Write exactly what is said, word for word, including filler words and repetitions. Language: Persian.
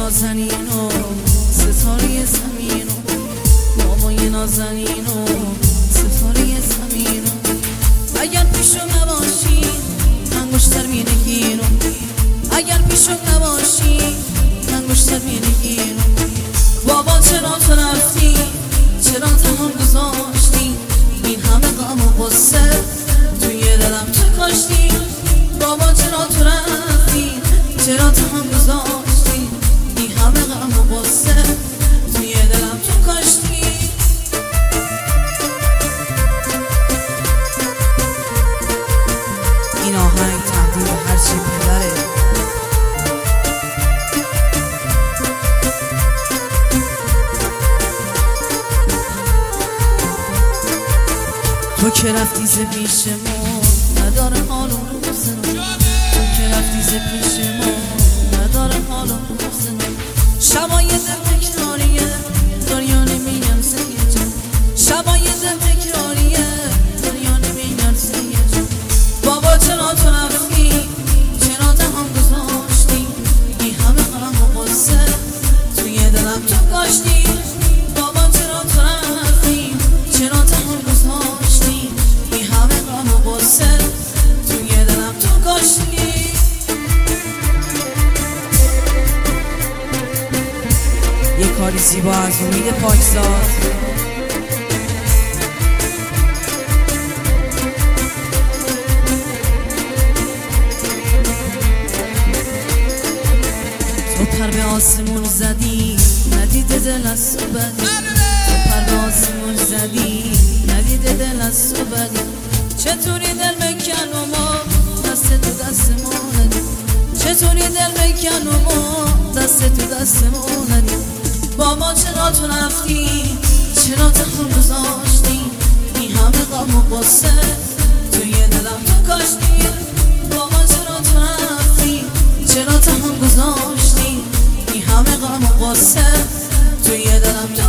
نازنین و ستاره زمین و بابای نازنین و ستاره زمین و اگر پیشو نباشی انگشتر می‌نگیرم، اگر پیشو نباشی انگشتر می‌نگیرم. بابا چرا تو رفتی، چرا تمام گذاشتی این همه غم و غصه توی دلم تو کاشتی. بابا چرا تو رفتی، چرا تمام گذاشتی این همه غم و غصه توی دلم تو کاشتی. این آهنگ تقدیم به هرچی پدره. تو که رفتی ز پیش ما نداره حال و روزنو، تو که رفتی ز پیش ما نداره حال و روزنو. شبای دل تکراریه دریا نمیان سیه جان، شبای دل تکراریه دریا نمیان سیه جان. بابا چرا تو رفتی، چرا دهان گذاشتی این همه غم و غصه توی دلم تو کاشتی. بابا چرا تو رفتی، چرا دهان گذاشتی این همه غم و غصه توی دلم تو کاشتی. یه کاری زیبا از امید پاکزاد. تو پر به آسمون زدی ندیده دل از تو بدی، تو پر به آسمون زدی ندیده دل از تو بدی. چطوری دل بکن و ما دست تو دست ما ندی، چطوری دل بکن و ما دست تو دست ما ندی. بابا چرا تو رفتی، چرا تنها گذاشتی این همه غم و غصه توی دلم تو کاشتی. بابا چرا تو رفتی، چرا تنها گذاشتی این همه غم و غصه توی دلم تو